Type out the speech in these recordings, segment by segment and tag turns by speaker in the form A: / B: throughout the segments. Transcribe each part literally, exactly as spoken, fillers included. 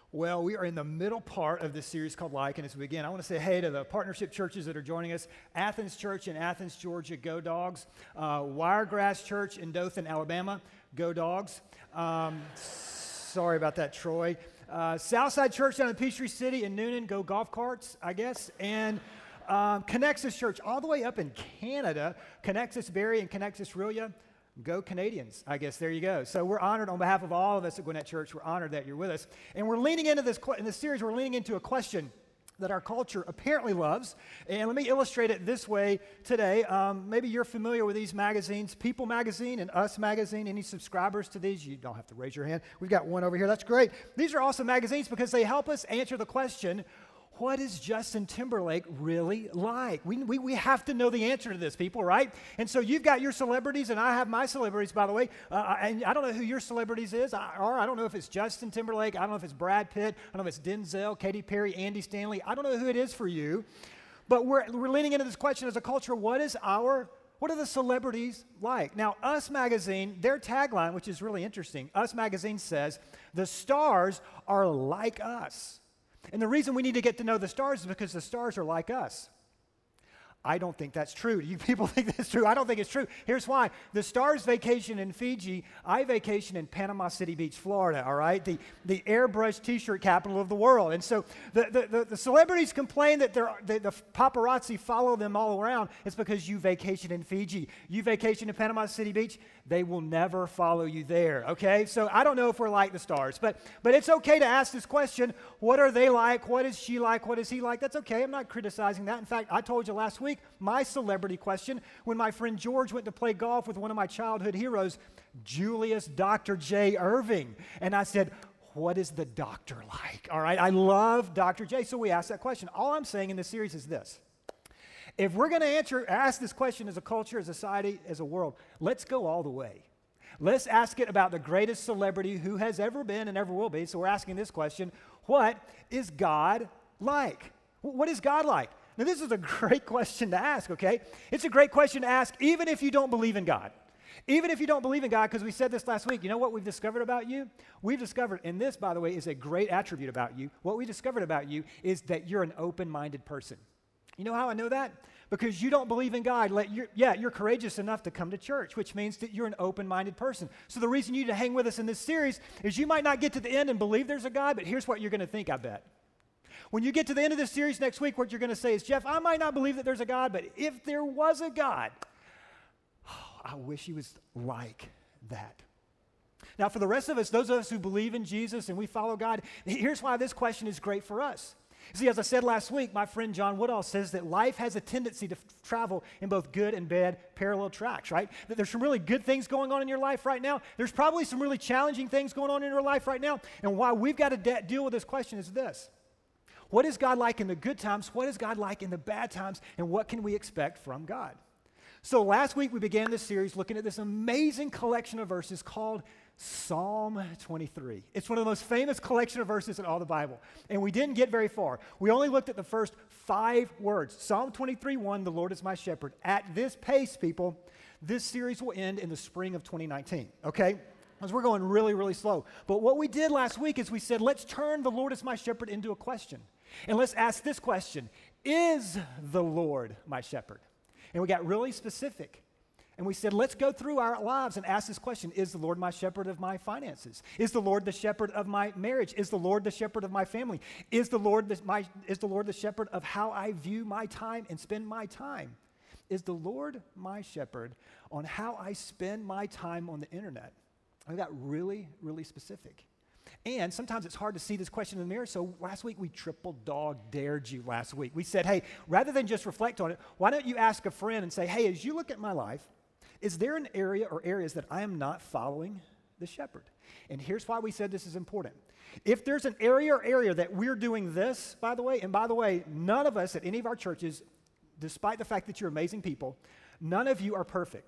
A: Well, we are in the middle part of this series called Like, and as we begin, I want to say hey to the partnership churches that are joining us. Athens Church in Athens, Georgia, go Dogs. Uh, Wiregrass Church in Dothan, Alabama, go Dogs. Um, sorry about that, Troy. Uh, Southside Church down in Peachtree City in Noonan, go Golf Carts, I guess. And um, Connexus Church all the way up in Canada, Connexus Barrie and Connexus Rillia. Go Canadians, I guess. There you go. So we're honored on behalf of all of us at Gwinnett Church. We're honored that you're with us. And we're leaning into this, in this series, we're leaning into a question that our culture apparently loves. And let me illustrate it this way today. Um, maybe you're familiar with these magazines, People Magazine and Us Magazine. Any subscribers to these? You don't have to raise your hand. We've got one over here. That's great. These are awesome magazines because they help us answer the question, what is Justin Timberlake really like? We, we, we have to know the answer to this, people, right? And so you've got your celebrities, and I have my celebrities, by the way. Uh, and I don't know who your celebrities is, or I don't know if it's Justin Timberlake. I don't know if it's Brad Pitt. I don't know if it's Denzel, Katy Perry, Andy Stanley. I don't know who it is for you. But we're, we're leaning into this question as a culture, what is our, what are the celebrities like? Now, Us Magazine, their tagline, which is really interesting, Us Magazine says, the stars are like us. And the reason we need to get to know the stars is because the stars are like us. I don't think that's true. You people think that's true? I don't think it's true. Here's why. The stars vacation in Fiji. I vacation in Panama City Beach, Florida, all right? The, the airbrush t-shirt capital of the world. And so the, the, the, the celebrities complain that they're, the, the paparazzi follow them all around. It's because you vacation in Fiji. You vacation in Panama City Beach. They will never follow you there, okay? So I don't know if we're like the stars, but, but it's okay to ask this question, what are they like? What is she like? What is he like? That's okay. I'm not criticizing that. In fact, I told you last week, my celebrity question, when my friend George went to play golf with one of my childhood heroes, Julius Doctor J. Irving. And I said, what is the doctor like? All right, I love Doctor J. So we asked that question. All I'm saying in this series is this. If we're going to answer, ask this question as a culture, as a society, as a world, let's go all the way. Let's ask it about the greatest celebrity who has ever been and ever will be. So we're asking this question, what is God like? What is God like? Now, this is a great question to ask, okay? It's a great question to ask even if you don't believe in God. Even if you don't believe in God, because we said this last week, you know what we've discovered about you? We've discovered, and this, by the way, is a great attribute about you. What we discovered about you is that you're an open-minded person. You know how I know that? Because you don't believe in God. Let you're, yeah, you're courageous enough to come to church, which means that you're an open-minded person. So the reason you need to hang with us in this series is you might not get to the end and believe there's a God, but here's what you're going to think, I bet. When you get to the end of this series next week, what you're going to say is, Jeff, I might not believe that there's a God, but if there was a God, oh, I wish he was like that. Now, for the rest of us, those of us who believe in Jesus and we follow God, here's why this question is great for us. See, as I said last week, my friend John Woodall says that life has a tendency to f- travel in both good and bad parallel tracks, right? That there's some really good things going on in your life right now. There's probably some really challenging things going on in your life right now. And why we've got to de- deal with this question is this. What is God like in the good times? What is God like in the bad times? And what can we expect from God? So last week we began this series looking at this amazing collection of verses called Psalm twenty-three. It's one of the most famous collection of verses in all the Bible. And we didn't get very far. We only looked at the first five words. Psalm twenty-three, one, the Lord is my shepherd. At this pace, people, this series will end in the spring of twenty nineteen, okay? Because we're going really, really slow. But what we did last week is we said, let's turn the Lord is my shepherd into a question. And let's ask this question, is the Lord my shepherd? And we got really specific. And we said, let's go through our lives and ask this question, is the Lord my shepherd of my finances? Is the Lord the shepherd of my marriage? Is the Lord the shepherd of my family? Is the Lord the, my, is the Lord the shepherd of how I view my time and spend my time? Is the Lord my shepherd on how I spend my time on the internet? I got really, really specific. And sometimes it's hard to see this question in the mirror, so last week we triple dog dared you last week. We said, hey, rather than just reflect on it, why don't you ask a friend and say, hey, as you look at my life, is there an area or areas that I am not following the shepherd? And here's why we said this is important. If there's an area or area that we're doing this, by the way, and by the way, none of us at any of our churches, despite the fact that you're amazing people, none of you are perfect.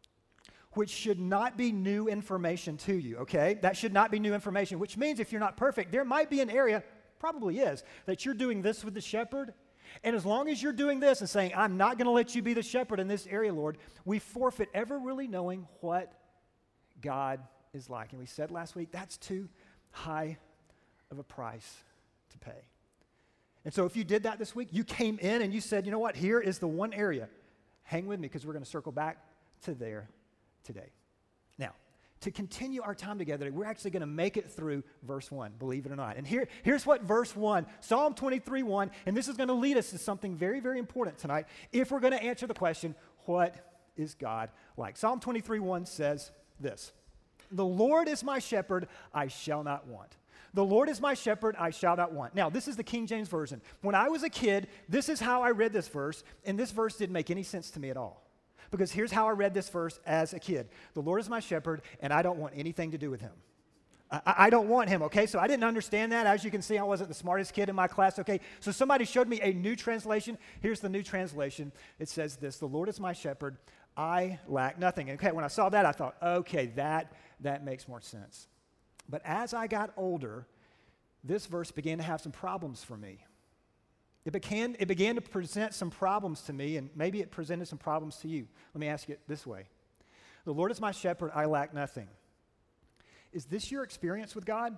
A: Which should not be new information to you, okay? That should not be new information, which means if you're not perfect, there might be an area, probably is, that you're doing this with the shepherd. And as long as you're doing this and saying, I'm not going to let you be the shepherd in this area, Lord, we forfeit ever really knowing what God is like. And we said last week, that's too high of a price to pay. And so if you did that this week, you came in and you said, you know what, here is the one area. Hang with me because we're going to circle back to there today. Now, to continue our time together, we're actually going to make it through verse one, believe it or not. And here, here's what verse one, Psalm twenty-three one, and this is going to lead us to something very, very important tonight if we're going to answer the question, what is God like? Psalm twenty-three one says this, the Lord is my shepherd, I shall not want. The Lord is my shepherd, I shall not want. Now, this is the King James Version. When I was a kid, this is how I read this verse, and this verse didn't make any sense to me at all. Because here's how I read this verse as a kid. The Lord is my shepherd, and I don't want anything to do with him. I, I don't want him, okay? So I didn't understand that. As you can see, I wasn't the smartest kid in my class, okay? So somebody showed me a new translation. Here's the new translation. It says this, the Lord is my shepherd, I lack nothing. Okay, when I saw that, I thought, okay, that, that makes more sense. But as I got older, this verse began to have some problems for me. It began, it began to present some problems to me, and maybe it presented some problems to you. Let me ask it this way. The Lord is my shepherd, I lack nothing. Is this your experience with God?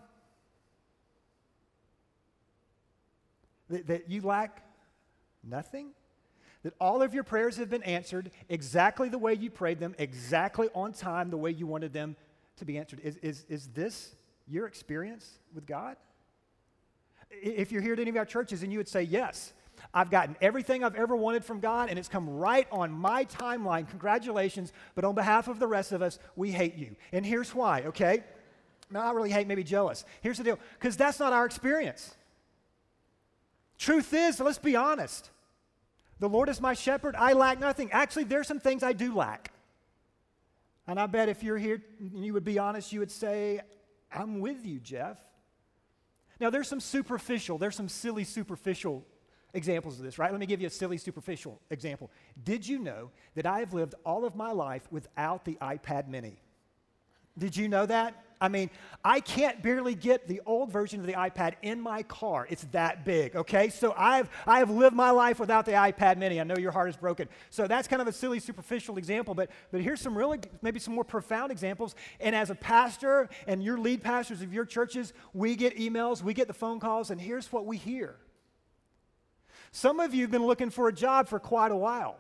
A: That, that you lack nothing? That all of your prayers have been answered exactly the way you prayed them, exactly on time, the way you wanted them to be answered. Is, is, is this your experience with God? If you're here at any of our churches and you would say, yes, I've gotten everything I've ever wanted from God and it's come right on my timeline, congratulations, but on behalf of the rest of us, we hate you. And here's why, okay? No, I really hate, maybe jealous. Here's the deal, because that's not our experience. Truth is, let's be honest. The Lord is my shepherd, I lack nothing. Actually, there's some things I do lack. And I bet if you're here and you would be honest, you would say, I'm with you, Jeff. Now, there's some superficial, there's some silly superficial examples of this, right? Let me give you a silly superficial example. Did you know that I have lived all of my life without the iPad mini? Did you know that? I mean, I can't barely get the old version of the iPad in my car. It's that big, okay? So I've I have lived my life without the iPad mini. I know your heart is broken. So that's kind of a silly, superficial example, but, but here's some really, maybe some more profound examples. And as a pastor and your lead pastors of your churches, we get emails, we get the phone calls, and here's what we hear. Some of you have been looking for a job for quite a while.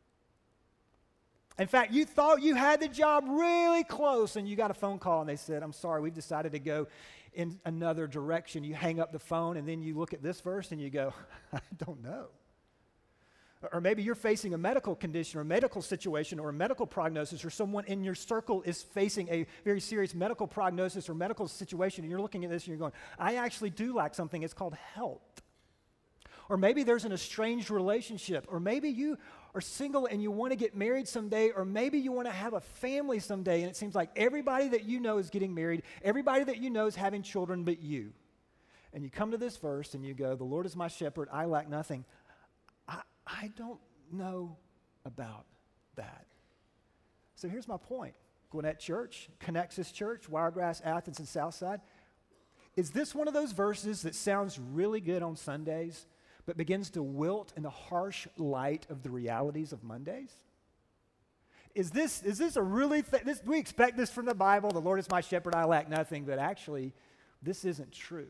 A: In fact, you thought you had the job really close, and you got a phone call, and they said, I'm sorry, we've decided to go in another direction. You hang up the phone, and then you look at this verse, and you go, I don't know. Or maybe you're facing a medical condition or a medical situation or a medical prognosis, or someone in your circle is facing a very serious medical prognosis or medical situation, and you're looking at this, and you're going, I actually do lack something. It's called health. Or maybe there's an estranged relationship, or maybe you are single and you want to get married someday, or maybe you want to have a family someday, and it seems like everybody that you know is getting married, everybody that you know is having children but you. And you come to this verse and you go, the Lord is my shepherd, I lack nothing. I, I don't know about that. So here's my point. Gwinnett Church, Connexus Church, Wiregrass, Athens, and Southside. Is this one of those verses that sounds really good on Sundays, but begins to wilt in the harsh light of the realities of Mondays? Is this, is this a really, th- this, we expect this from the Bible, the Lord is my shepherd, I lack nothing, but actually, this isn't true.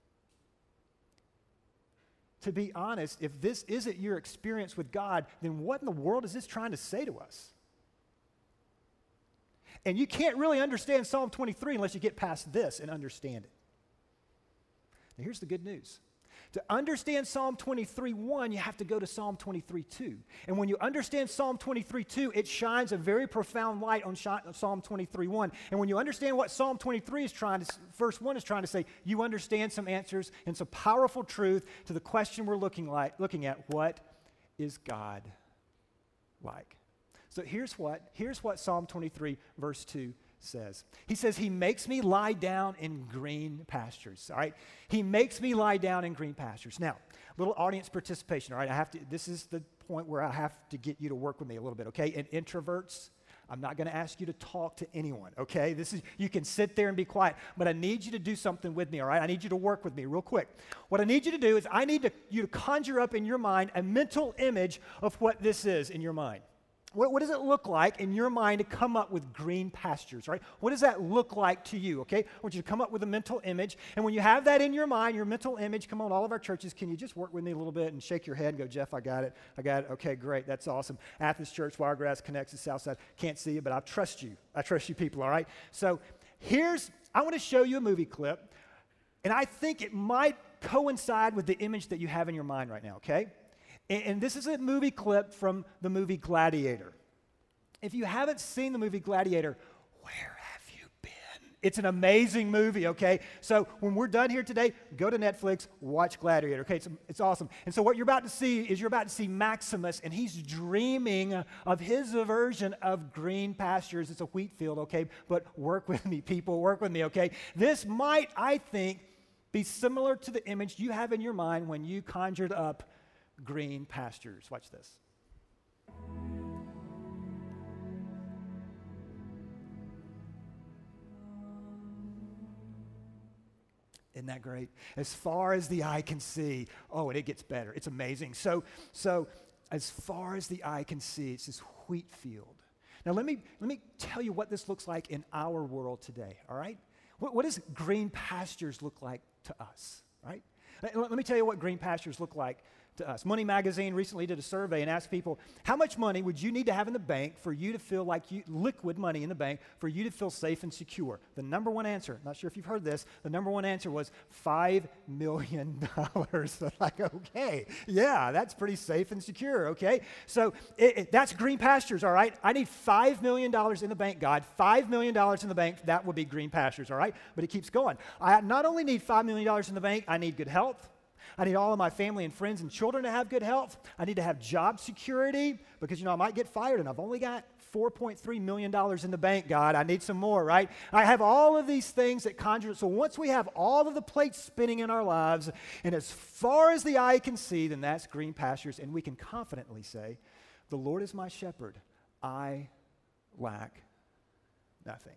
A: To be honest, if this isn't your experience with God, then what in the world is this trying to say to us? And you can't really understand Psalm twenty-three unless you get past this and understand it. Now, here's the good news. To understand Psalm twenty-three one, you have to go to Psalm twenty-three two. And when you understand Psalm twenty-three two, it shines a very profound light on Psalm twenty-three one. And when you understand what Psalm twenty-three is trying to, verse one is trying to say, you understand some answers and some powerful truth to the question we're looking like, looking at, what is God like? So here's what, here's what Psalm twenty-three verse two says. He says, he makes me lie down in green pastures, all right? He makes me lie down in green pastures. Now, little audience participation, all right? I have to, this is the point where I have to get you to work with me a little bit, okay? And introverts, I'm not going to ask you to talk to anyone, okay? This is, you can sit there and be quiet, but I need you to do something with me, all right? I need you to work with me real quick. What I need you to do is I need to, you to conjure up in your mind a mental image of what this is in your mind. What, what does it look like in your mind to come up with green pastures, right? What does that look like to you, okay? I want you to come up with a mental image. And when you have that in your mind, your mental image, come on, all of our churches, can you just work with me a little bit and shake your head and go, Jeff, I got it. I got it. Okay, great. That's awesome. Athens Church, Wiregrass connects to Southside. Can't see you, but I trust you. I trust you people, all right? So here's, I want to show you a movie clip, and I think it might coincide with the image that you have in your mind right now, okay? And this is a movie clip from the movie Gladiator. If you haven't seen the movie Gladiator, where have you been? It's an amazing movie, okay? So when we're done here today, go to Netflix, watch Gladiator, okay? It's, it's awesome. And so what you're about to see is you're about to see Maximus, and he's dreaming of his version of green pastures. It's a wheat field, okay? But work with me, people, work with me, okay? This might, I think, be similar to the image you have in your mind when you conjured up green pastures. Watch this. Isn't that great? As far as the eye can see. Oh, and it gets better. It's amazing. So, so as far as the eye can see, it's this wheat field. Now, let me, let me tell you what this looks like in our world today, all right? What, what does green pastures look like to us, right? Let, let me tell you what green pastures look like to us. Money Magazine recently did a survey and asked people, how much money would you need to have in the bank for you to feel like you, liquid money in the bank, for you to feel safe and secure? The number one answer, not sure if you've heard this, the number one answer was five million dollars. Like, okay, yeah, that's pretty safe and secure, okay? So it, it, that's green pastures, all right? I need five million dollars in the bank, God, five million dollars in the bank, that would be green pastures, all right? But it keeps going. I not only need five million dollars in the bank, I need good health. I need all of my family and friends and children to have good health. I need to have job security because, you know, I might get fired and I've only got four point three million dollars in the bank, God. I need some more, right? I have all of these things that conjure. So once we have all of the plates spinning in our lives, and as far as the eye can see, then that's green pastures, and we can confidently say, the Lord is my shepherd. I lack nothing.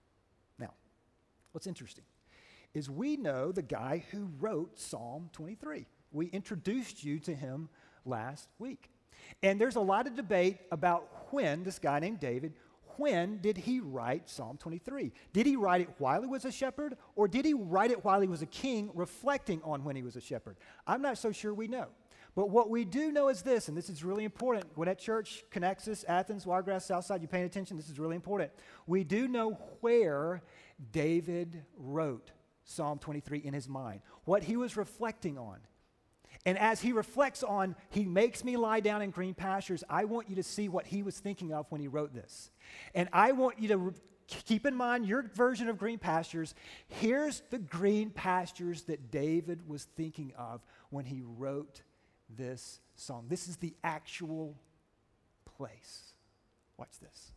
A: Now, what's interesting is we know the guy who wrote Psalm twenty-three. We introduced you to him last week. And there's a lot of debate about when, this guy named David, when did he write Psalm twenty-three? Did he write it while he was a shepherd, or did he write it while he was a king, reflecting on when he was a shepherd? I'm not so sure we know. But what we do know is this, and this is really important. Gwinnett Church, Connexus, Athens, Wiregrass, Southside, you paying attention? This is really important. We do know where David wrote Psalm twenty-three in his mind, what he was reflecting on. And as he reflects on, he makes me lie down in green pastures, I want you to see what he was thinking of when he wrote this. And I want you to re- keep in mind your version of green pastures. Here's the green pastures that David was thinking of when he wrote this song. This is the actual place. Watch this.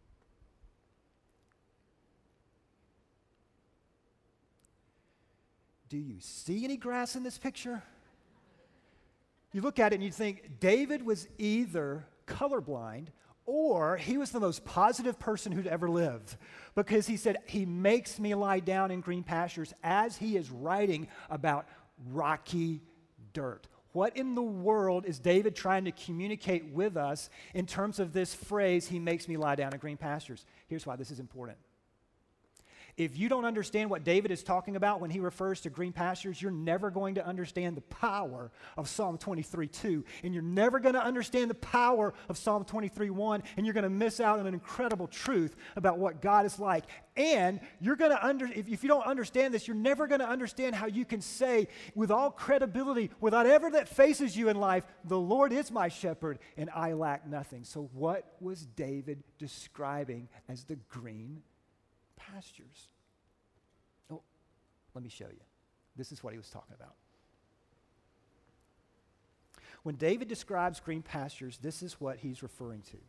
A: Do you see any grass in this picture? You look at it and you think David was either colorblind or he was the most positive person who'd ever lived, because he said, he makes me lie down in green pastures as he is writing about rocky dirt. What in the world is David trying to communicate with us in terms of this phrase, he makes me lie down in green pastures? Here's why this is important. If you don't understand what David is talking about when he refers to green pastures, you're never going to understand the power of Psalm twenty-three two, and you're never going to understand the power of Psalm twenty-three one, and you're going to miss out on an incredible truth about what God is like. And you're going to under if, if you don't understand this, you're never going to understand how you can say with all credibility, without ever that faces you in life, the Lord is my shepherd and I lack nothing. So what was David describing as the green pastures? Oh, let me show you. This is what he was talking about. When David describes green pastures, this is what he's referring to.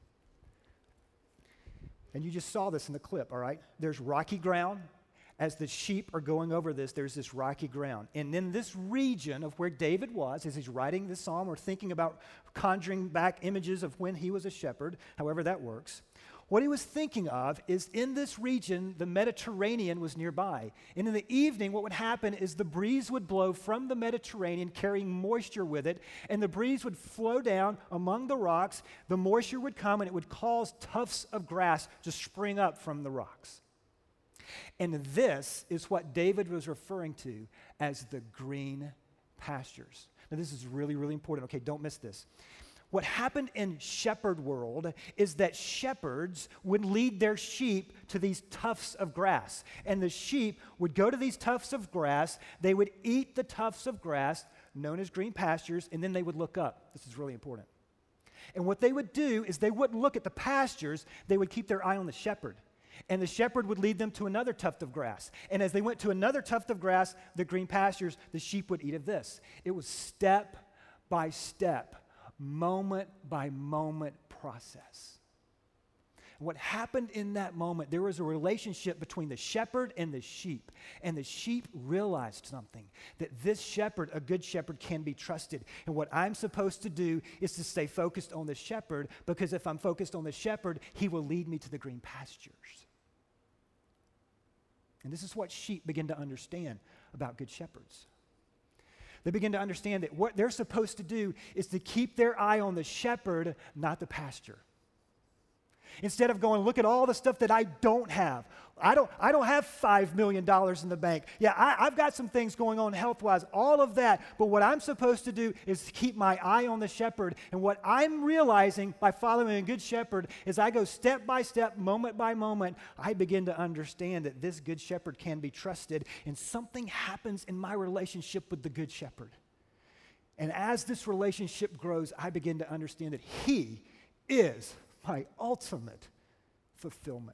A: And you just saw this in the clip, all right? There's rocky ground. As the sheep are going over this, there's this rocky ground. And in this region of where David was, as he's writing this psalm or thinking about conjuring back images of when he was a shepherd, however that works, What he was thinking of is in this region, the Mediterranean was nearby. And in the evening, what would happen is the breeze would blow from the Mediterranean, carrying moisture with it, and the breeze would flow down among the rocks. The moisture would come, and it would cause tufts of grass to spring up from the rocks. And this is what David was referring to as the green pastures. Now, this is really, really important. Okay, don't miss this. What happened in shepherd world is that shepherds would lead their sheep to these tufts of grass. And the sheep would go to these tufts of grass. They would eat the tufts of grass, known as green pastures, and then they would look up. This is really important. And what they would do is they wouldn't look at the pastures. They would keep their eye on the shepherd. And the shepherd would lead them to another tuft of grass. And as they went to another tuft of grass, the green pastures, the sheep would eat of this. It was step by step, moment by moment process. What happened in that moment, there was a relationship between the shepherd and the sheep. And the sheep realized something, that this shepherd, a good shepherd, can be trusted. And what I'm supposed to do is to stay focused on the shepherd, because if I'm focused on the shepherd, he will lead me to the green pastures. And this is what sheep begin to understand about good shepherds. They begin to understand that what they're supposed to do is to keep their eye on the shepherd, not the pasture. Instead of going, look at all the stuff that I don't have. I don't, I don't have five million dollars in the bank. Yeah, I, I've got some things going on health-wise, all of that. But what I'm supposed to do is keep my eye on the shepherd. And what I'm realizing by following a good shepherd is I go step by step, moment by moment, I begin to understand that this good shepherd can be trusted. And something happens in my relationship with the good shepherd. And as this relationship grows, I begin to understand that he is my ultimate fulfillment.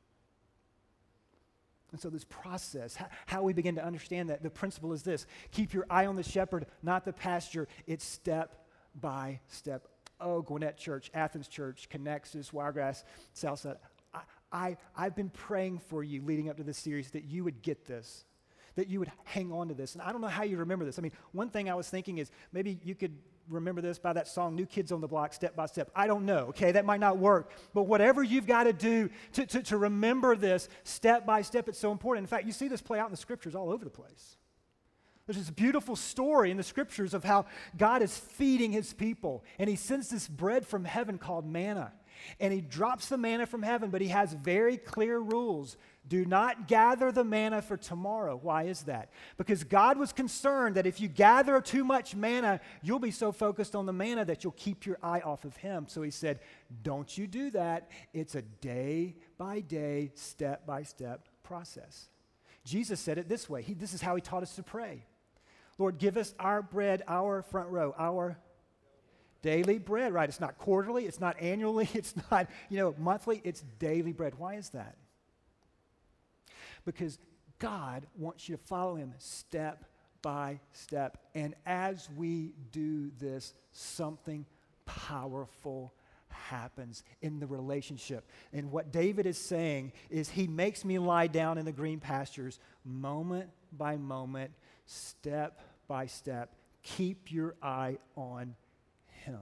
A: And so this process, how we begin to understand that, the principle is this: keep your eye on the shepherd, not the pasture. It's step by step. Oh, Gwinnett Church, Athens Church, Connexus, Wiregrass, Southside, I, I, I've been praying for you leading up to this series that you would get this, that you would hang on to this. And I don't know how you remember this. I mean, one thing I was thinking is maybe you could remember this by that song, New Kids on the Block, Step by Step. I don't know, okay? That might not work. But whatever you've got to do to, to, to remember this step by step, it's so important. In fact, you see this play out in the scriptures all over the place. There's this beautiful story in the scriptures of how God is feeding his people, and he sends this bread from heaven called manna. And he drops the manna from heaven, but he has very clear rules. Do not gather the manna for tomorrow. Why is that? Because God was concerned that if you gather too much manna, you'll be so focused on the manna that you'll keep your eye off of him. So he said, don't you do that. It's a day by day, step by step process. Jesus said it this way. He, this is how he taught us to pray. Lord, give us our bread, our front row, our daily bread, right? It's not quarterly, it's not annually, it's not, you know, monthly, it's daily bread. Why is that? Because God wants you to follow him step by step. And as we do this, something powerful happens in the relationship. And what David is saying is he makes me lie down in the green pastures moment by moment, step by step. Keep your eye on him.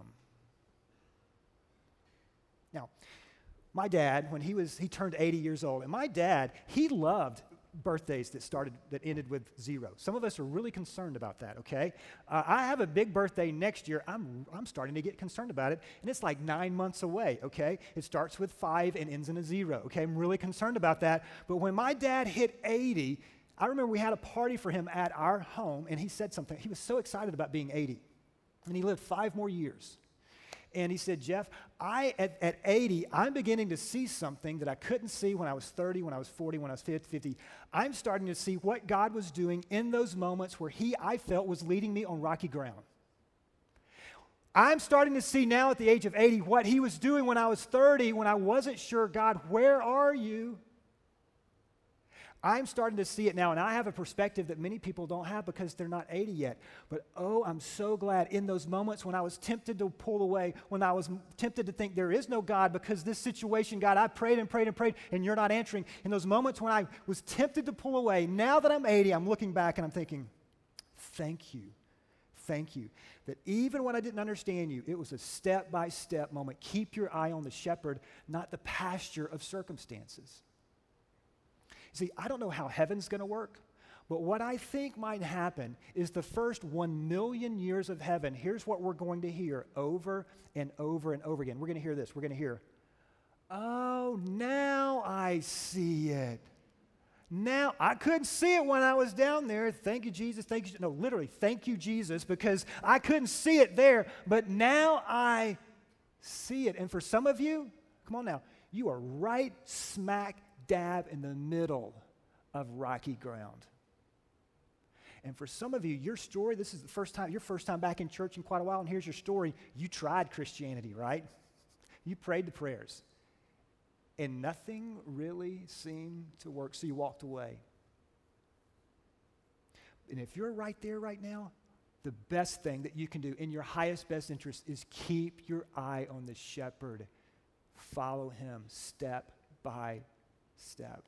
A: Now, my dad, when he was, he turned eighty years old, and my dad, he loved birthdays that started, that ended with zero. Some of us are really concerned about that, okay? Uh, I have a big birthday next year. I'm, I'm starting to get concerned about it, and it's like nine months away, okay? It starts with five and ends in a zero, okay? I'm really concerned about that. But when my dad hit eighty, I remember we had a party for him at our home, and he said something. He was so excited about being eighty, and he lived five more years. And he said, Jeff, I at, at eighty, I'm beginning to see something that I couldn't see when I was thirty, when I was forty, when I was fifty. I'm starting to see what God was doing in those moments where he, I felt, was leading me on rocky ground. I'm starting to see now at the age of eighty what he was doing when I was thirty, when I wasn't sure, God, where are you? I'm starting to see it now, and I have a perspective that many people don't have because they're not eighty yet. But oh, I'm so glad in those moments when I was tempted to pull away, when I was tempted to think there is no God because this situation, God, I prayed and prayed and prayed, and you're not answering. In those moments when I was tempted to pull away, now that I'm eighty, I'm looking back and I'm thinking, thank you thank you that even when I didn't understand you, it was a step-by-step moment. Keep your eye on the shepherd, not the pasture of circumstances. See, I don't know how heaven's going to work, but what I think might happen is the first one million years of heaven, here's what we're going to hear over and over and over again. We're going to hear this. We're going to hear, oh, now I see it. Now, I couldn't see it when I was down there. Thank you, Jesus. Thank you. No, literally, thank you, Jesus, because I couldn't see it there, but now I see it. And for some of you, come on now, you are right smack dab in the middle of rocky ground. And for some of you, your story, this is the first time, your first time back in church in quite a while, and here's your story. You tried Christianity, right? You prayed the prayers. And nothing really seemed to work, so you walked away. And if you're right there right now, the best thing that you can do in your highest best interest is keep your eye on the shepherd. Follow him step by step.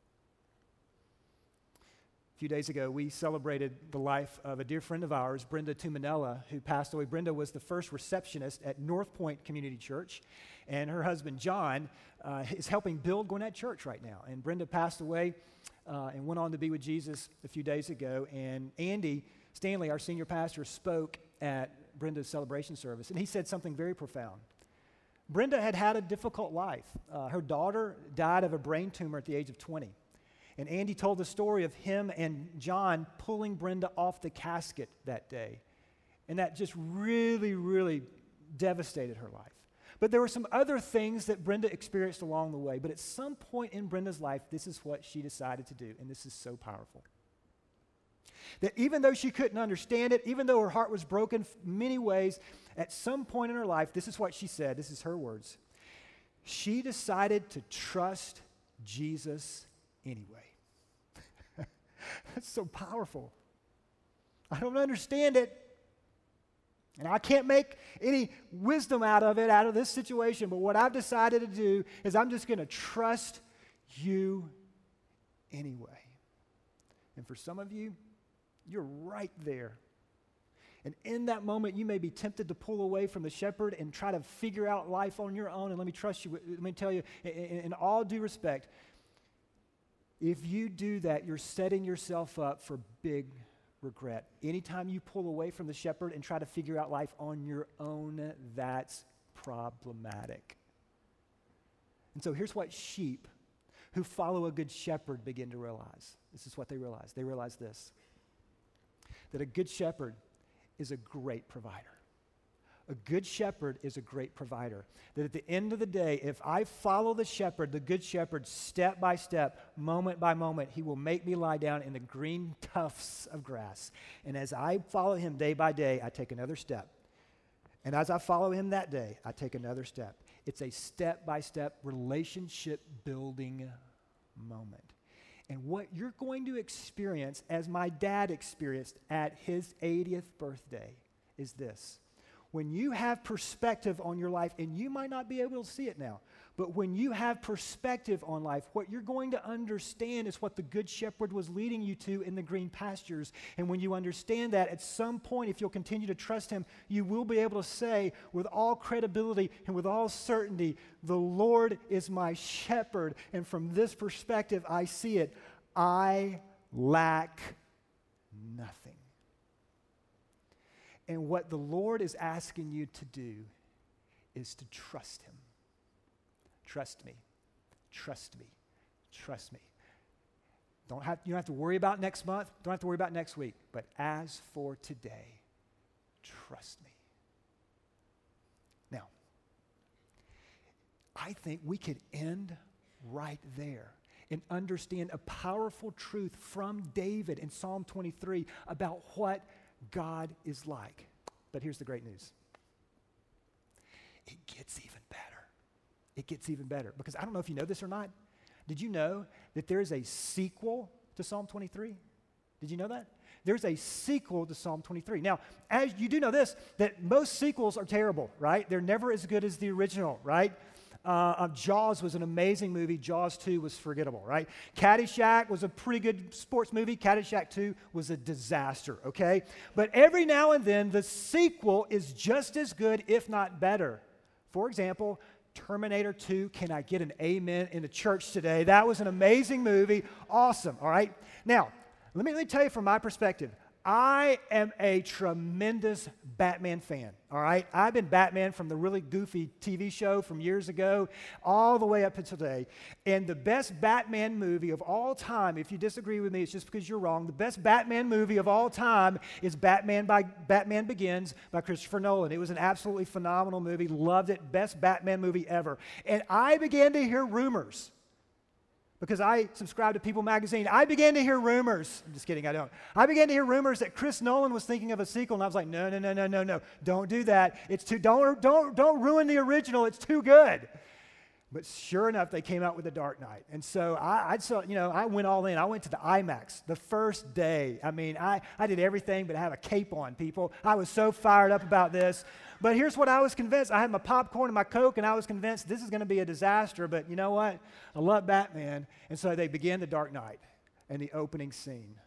A: A few days ago, we celebrated the life of a dear friend of ours, Brenda Tumanella, who passed away. Brenda was the first receptionist at North Point Community Church, and her husband, John, uh, is helping build Gwinnett Church right now. And Brenda passed away uh, and went on to be with Jesus a few days ago, and Andy Stanley, our senior pastor, spoke at Brenda's celebration service, and he said something very profound. Brenda had had a difficult life. Uh, her daughter died of a brain tumor at the age of twenty. And Andy told the story of him and John pulling Brenda off the casket that day. And that just really, really devastated her life. But there were some other things that Brenda experienced along the way. But at some point in Brenda's life, this is what she decided to do. And this is so powerful. That even though she couldn't understand it, even though her heart was broken in many ways, at some point in her life, this is what she said. This is her words. She decided to trust Jesus anyway. That's so powerful. I don't understand it. And I can't make any wisdom out of it, out of this situation. But what I've decided to do is I'm just going to trust you anyway. And for some of you, you're right there. And in that moment, you may be tempted to pull away from the shepherd and try to figure out life on your own. And let me trust you. Let me tell you, in, in all due respect, if you do that, you're setting yourself up for big regret. Anytime you pull away from the shepherd and try to figure out life on your own, that's problematic. And so here's what sheep who follow a good shepherd begin to realize. This is what they realize. They realize this, that a good shepherd is a great provider. A good shepherd is a great provider. That at the end of the day, if I follow the shepherd, the good shepherd, step by step, moment by moment, he will make me lie down in the green tufts of grass. And as I follow him day by day, I take another step. And as I follow him that day, I take another step. It's a step-by-step relationship building moment. And what you're going to experience, as my dad experienced at his eightieth birthday, is this. When you have perspective on your life, and you might not be able to see it now, but when you have perspective on life, what you're going to understand is what the Good Shepherd was leading you to in the green pastures. And when you understand that, at some point, if you'll continue to trust him, you will be able to say with all credibility and with all certainty, the Lord is my shepherd. And from this perspective, I see it. I lack nothing. And what the Lord is asking you to do is to trust him. Trust me. Trust me. Trust me. Don't have, you don't have to worry about next month. Don't have to worry about next week. But as for today, trust me. Now, I think we could end right there and understand a powerful truth from David in Psalm twenty-three about what God is like. But here's the great news. It gets even better. It gets even better. Because I don't know if you know this or not. Did you know that there is a sequel to Psalm twenty-three? Did you know that? There's a sequel to Psalm twenty-three. Now, as you do know this, that most sequels are terrible, right? They're never as good as the original, right? Uh, uh, Jaws was an amazing movie. Jaws two was forgettable, right? Caddyshack was a pretty good sports movie. Caddyshack two was a disaster, okay? But every now and then, the sequel is just as good, if not better. For example, Terminator two, can I get an amen in the church today? That was an amazing movie. Awesome, all right? Now, let me, let me tell you from my perspective, I am a tremendous Batman fan, all right? I've been Batman from the really goofy T V show from years ago all the way up until today. And the best Batman movie of all time, if you disagree with me, it's just because you're wrong. The best Batman movie of all time is Batman by Batman Begins by Christopher Nolan. It was an absolutely phenomenal movie. Loved it. Best Batman movie ever. And I began to hear rumors, because I subscribe to People magazine. I began to hear rumors. I'm just kidding, I don't. I began to hear rumors that Chris Nolan was thinking of a sequel, and I was like, no, no, no, no, no, no. Don't do that. It's too, don't, don't, don't ruin the original. It's too good. But sure enough, they came out with The Dark Knight. And so I, I saw, you know, I went all in. I went to the IMAX the first day. I mean, I, I did everything but have a cape on, people. I was so fired up about this. But here's what I was convinced. I had my popcorn and my Coke, and I was convinced this is going to be a disaster. But you know what? I love Batman. And so they began The Dark Knight and the opening scene.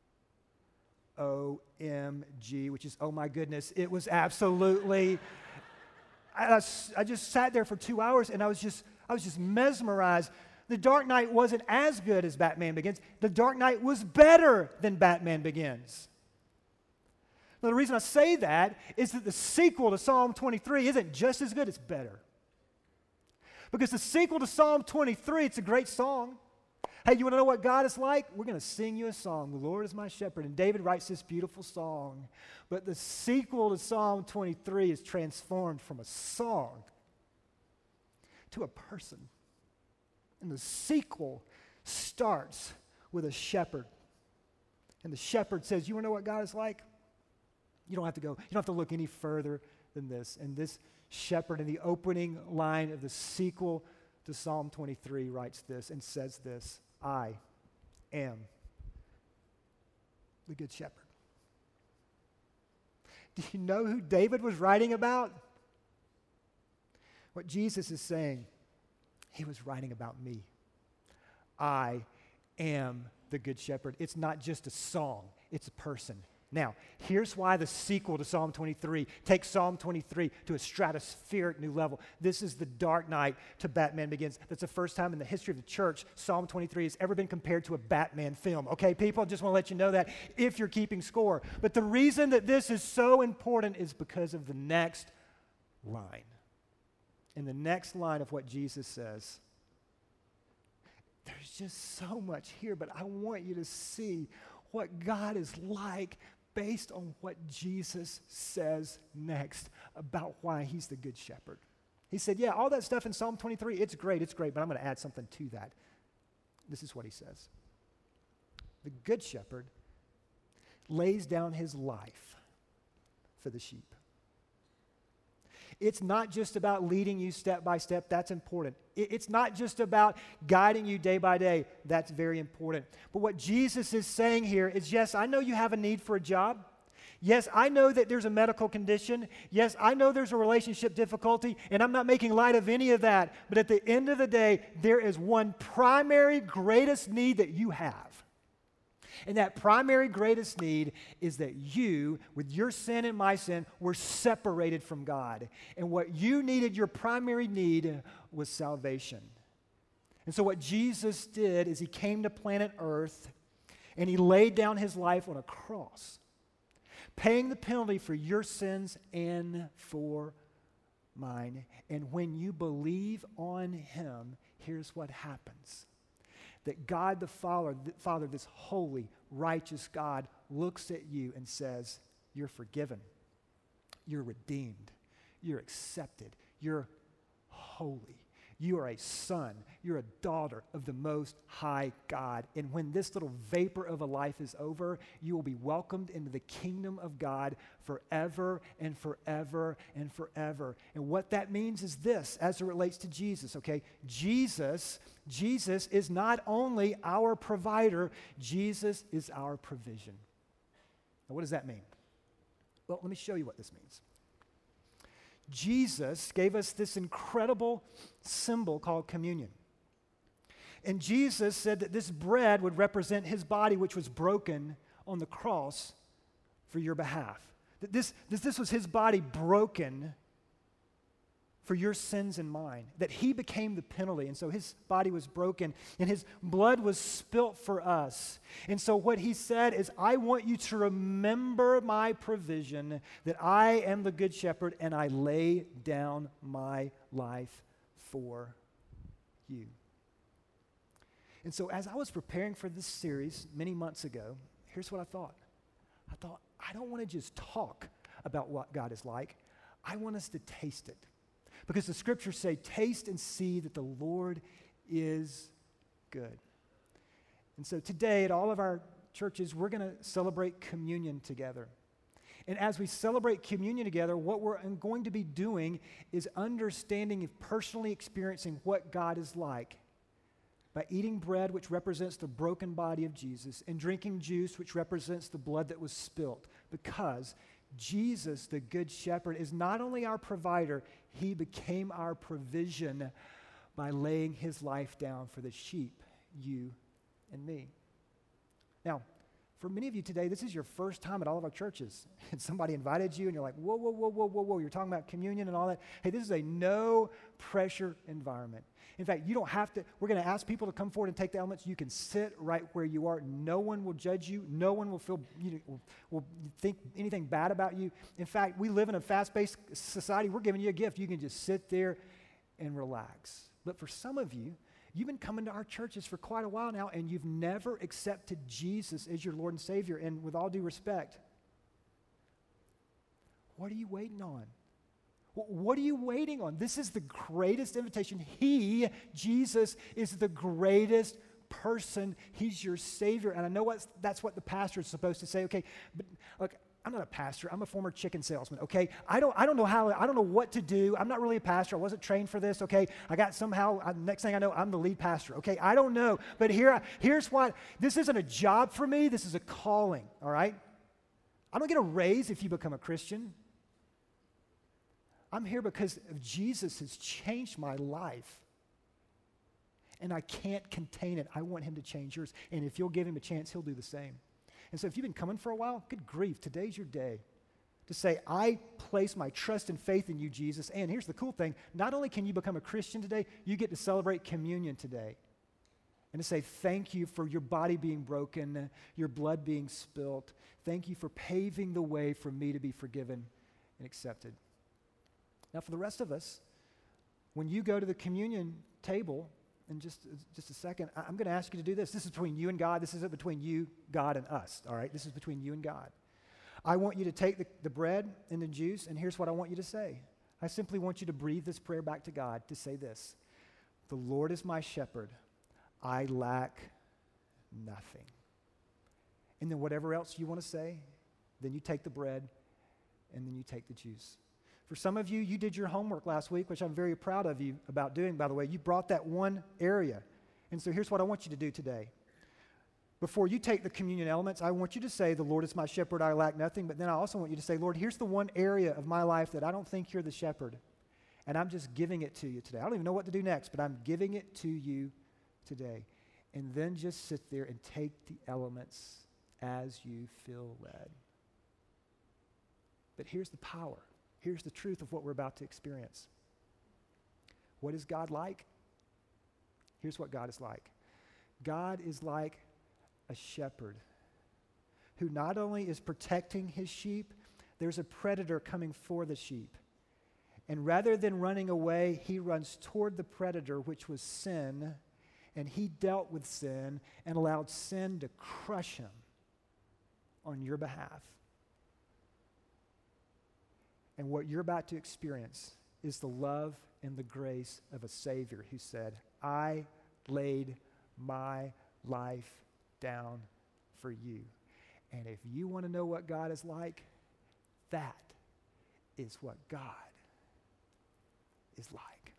A: O M G, which is, oh my goodness. It was absolutely, I, I just sat there for two hours, and I was just, I was just mesmerized. The Dark Knight wasn't as good as Batman Begins. The Dark Knight was better than Batman Begins. Now, the reason I say that is that the sequel to Psalm twenty-three isn't just as good, it's better. Because the sequel to Psalm twenty-three, it's a great song. Hey, you want to know what God is like? We're going to sing you a song. The Lord is my shepherd. And David writes this beautiful song. But the sequel to Psalm twenty-three is transformed from a song to a person. And the sequel starts with a shepherd. And the shepherd says, you want to know what God is like? You don't have to go, you don't have to look any further than this. And this shepherd in the opening line of the sequel to Psalm twenty-three writes this and says this, I am the good shepherd. Do you know who David was writing about? What Jesus is saying, he was writing about me. I am the good shepherd. It's not just a song, it's a person. Now, here's why the sequel to Psalm twenty-three takes Psalm twenty-three to a stratospheric new level. This is the Dark Knight to Batman Begins. That's the first time in the history of the church Psalm twenty-three has ever been compared to a Batman film. Okay, people, just want to let you know that if you're keeping score. But the reason that this is so important is because of the next line. In the next line of what Jesus says, there's just so much here, but I want you to see what God is like based on what Jesus says next about why he's the good shepherd. He said, yeah, all that stuff in Psalm twenty-three, it's great, it's great, but I'm going to add something to that. This is what he says. The good shepherd lays down his life for the sheep. It's not just about leading you step by step. That's important. It's not just about guiding you day by day. That's very important. But what Jesus is saying here is, yes, I know you have a need for a job. Yes, I know that there's a medical condition. Yes, I know there's a relationship difficulty, and I'm not making light of any of that. But at the end of the day, there is one primary greatest need that you have. And that primary greatest need is that you, with your sin and my sin, were separated from God. And what you needed, your primary need, was salvation. And so what Jesus did is he came to planet Earth and he laid down his life on a cross, paying the penalty for your sins and for mine. And when you believe on him, here's what happens. That God the Father, the Father, this holy, righteous God, looks at you and says, you're forgiven, you're redeemed, you're accepted, you're holy. You are a son, you're a daughter of the Most High God. And when this little vapor of a life is over, you will be welcomed into the kingdom of God forever and forever and forever. And what that means is this, as it relates to Jesus, okay? Jesus, Jesus is not only our provider, Jesus is our provision. Now, what does that mean? Well, let me show you what this means. Jesus gave us this incredible symbol called communion. And Jesus said that this bread would represent his body, which was broken on the cross for your behalf. That this, this, this was his body broken for your sins and mine, that he became the penalty. And so his body was broken and his blood was spilt for us. And so what he said is, I want you to remember my provision, that I am the good shepherd and I lay down my life for you. And so as I was preparing for this series many months ago, here's what I thought. I thought, I don't want to just talk about what God is like. I want us to taste it. Because the scriptures say, taste and see that the Lord is good. And so today at all of our churches, we're going to celebrate communion together. And as we celebrate communion together, what we're going to be doing is understanding and personally experiencing what God is like by eating bread, which represents the broken body of Jesus, and drinking juice, which represents the blood that was spilt. Because Jesus, the Good Shepherd, is not only our provider, he became our provision by laying his life down for the sheep, you and me. Now, for many of you today, this is your first time at all of our churches. And somebody invited you and you're like, whoa, whoa, whoa, whoa, whoa, whoa, you're talking about communion and all that. Hey, this is a no pressure environment. In fact, you don't have to, we're going to ask people to come forward and take the elements. You can sit right where you are. No one will judge you. No one will feel, you know, will, will think anything bad about you. In fact, we live in a fast-paced society. We're giving you a gift. You can just sit there and relax. But for some of you, you've been coming to our churches for quite a while now, and you've never accepted Jesus as your Lord and Savior. And with all due respect, what are you waiting on? What are you waiting on? This is the greatest invitation. He, Jesus, is the greatest person. He's your Savior. And I know what, that's what the pastor is supposed to say. Okay, but look, I'm not a pastor. I'm a former chicken salesman, okay? I don't I don't know how, I don't know what to do. I'm not really a pastor. I wasn't trained for this, okay? I got somehow, I, next thing I know, I'm the lead pastor, okay? I don't know. But here, here's what, this isn't a job for me. This is a calling, all right? I don't get a raise if you become a Christian. I'm here because Jesus has changed my life. And I can't contain it. I want him to change yours. And if you'll give him a chance, he'll do the same. And so if you've been coming for a while, good grief, today's your day to say, I place my trust and faith in you, Jesus. And here's the cool thing. Not only can you become a Christian today, you get to celebrate communion today. And to say thank you for your body being broken, your blood being spilt. Thank you for paving the way for me to be forgiven and accepted. Now, for the rest of us, when you go to the communion table, in just, just a second, I'm going to ask you to do this. This is between you and God. This isn't between you, God, and us, all right? This is between you and God. I want you to take the, the bread and the juice, and here's what I want you to say. I simply want you to breathe this prayer back to God to say this. The Lord is my shepherd. I lack nothing. And then whatever else you want to say, then you take the bread, and then you take the juice. For some of you, you did your homework last week, which I'm very proud of you about doing, by the way. You brought that one area. And so here's what I want you to do today. Before you take the communion elements, I want you to say, the Lord is my shepherd, I lack nothing. But then I also want you to say, Lord, here's the one area of my life that I don't think you're the shepherd. And I'm just giving it to you today. I don't even know what to do next, but I'm giving it to you today. And then just sit there and take the elements as you feel led. But here's the power. Here's the truth of what we're about to experience. What is God like? Here's what God is like. God is like a shepherd who not only is protecting his sheep, there's a predator coming for the sheep. And rather than running away, he runs toward the predator, which was sin, and he dealt with sin and allowed sin to crush him on your behalf. And what you're about to experience is the love and the grace of a Savior who said, I laid my life down for you. And if you want to know what God is like, that is what God is like.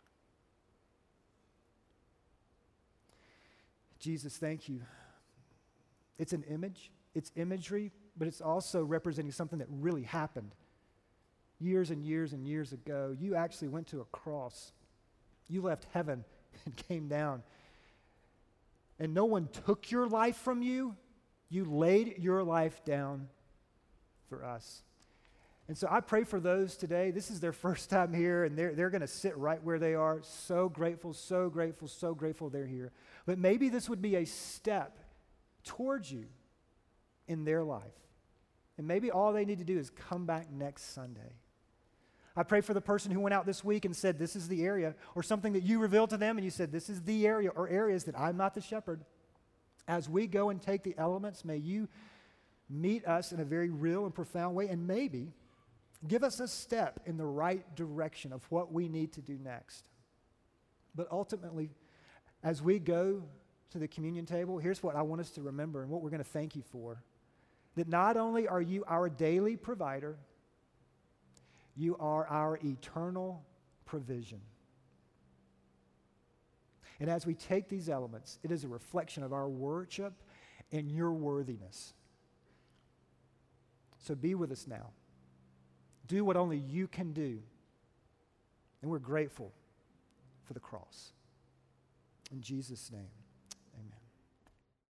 A: Jesus, thank you. It's an image, it's imagery, but it's also representing something that really happened. years and years and years ago, you actually went to a cross. You left heaven and came down. And no one took your life from you. You laid your life down for us. And so I pray for those today. This is their first time here, and they're, they're going to sit right where they are. So grateful, so grateful, so grateful they're here. But maybe this would be a step towards you in their life. And maybe all they need to do is come back next Sunday. I pray for the person who went out this week and said, this is the area, or something that you revealed to them and you said, this is the area or areas that I'm not the shepherd. As we go and take the elements, may you meet us in a very real and profound way, and maybe give us a step in the right direction of what we need to do next. But ultimately, as we go to the communion table, here's what I want us to remember and what we're going to thank you for. That not only are you our daily provider, you are our eternal provision. And as we take these elements, it is a reflection of our worship and your worthiness. So be with us now. Do what only you can do. And we're grateful for the cross. In Jesus' name.